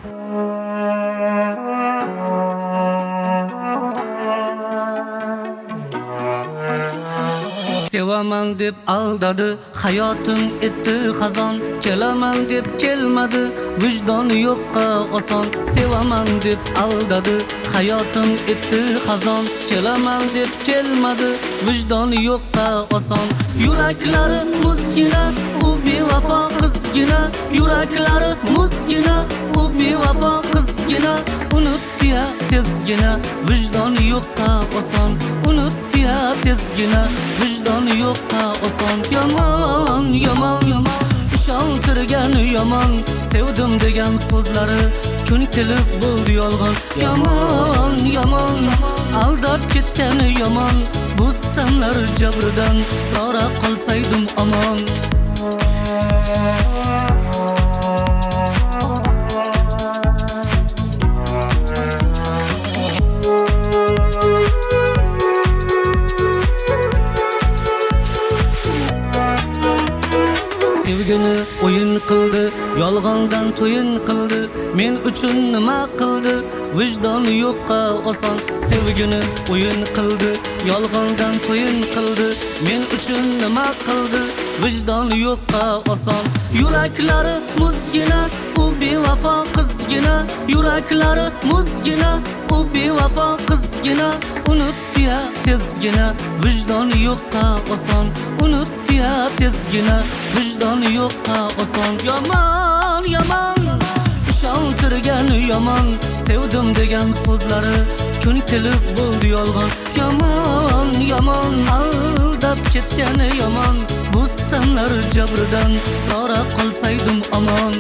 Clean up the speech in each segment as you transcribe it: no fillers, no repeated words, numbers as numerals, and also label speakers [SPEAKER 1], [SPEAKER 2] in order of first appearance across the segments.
[SPEAKER 1] Sevaman deb aldadı, hayotim etdi xazon. Kelaman deb kelmadi, vijdoni yo'qqa oson. Sevaman deb aldadı, hayotim etdi xazon. Kelaman deb kelmadi, vijdoni yo'qqa oson. Yuraklari muzgina, u bevafo qizgina. Yuraklari muzgina, u bevafo qizgina. Unutdi ya tezgina, vijdoni yo'qqa oson. Unutdi ya tezgina, vijdoni yo'qqa oson. Yomon, yomon, yomon, ishontirgan yomon. Sevdim degan so'zlari kun kelib bo'ldi yolg'on. Yomon, yomon, aldab ketgan yomon. Bo'stonlar jabridan sora qolsaydim omon. Sevgini o'yin qildi, yolg'ondan to'yin qildi. Men uchun nima qildi, vijdoni yo'qqa oson. Sevgini o'yin qildi, yolg'ondan to'yin qildi. Men uchun nima qildi, vijdoni yo'qqa oson. Yuraklari muzgina, u bevafo qizgina. Yuraklari muzgina, u bevafo qizgina. Unutdi ya tezgina, vijdoni yo'qqa oson. Unutdi ya tezgina, vijdoni yo'qqa oson. Yomon, yomon, ishontirgan yomon. Sevdim degan so'zlari kun kelib bo'ldi yolg'on. Yomon, yomon, aldab ketgan yomon. Bo'stonlar jabridan sora qolsaydim omon.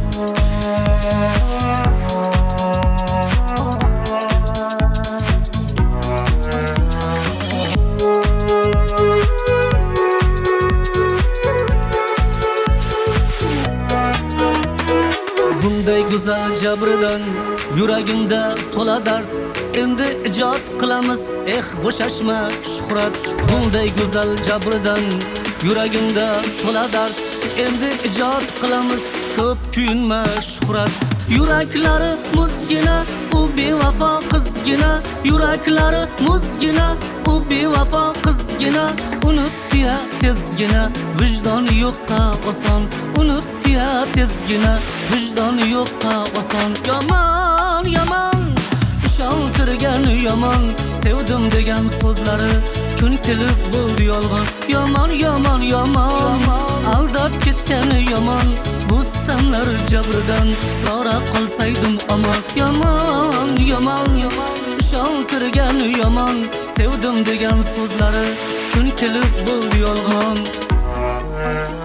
[SPEAKER 1] Bunday go'zal jabridan yuragimda to'la dard. Endi ijod qilamiz, bo'shashma shuhrat. Bunday go'zal jabridan yuragimda to'la dard. Endi ijod qilamiz, ko'p kuyinma shuhrat. Yuraklari muzgina, u bevafo qizgina. Yuraklari muzgina, u bevafo qizgina. Unutdi ya tezgina, vijdoni yo'qqa oson. Unutdi ya tezgina, vijdoni yo'qqa oson. Yomon, yomon, ishontirgan yomon. Sevdim degan so'zlari kun kelib bo'ldi yolg'on. Yomon, yomon, yomon, aldab ketgan yomon. Bo'stonlar jabridan sora qolsaydim omon. Yomon, yomon, yomon, ishontirgan yomon. Sevdim degan so'zlari kun kelib bo'ldi yolg'on.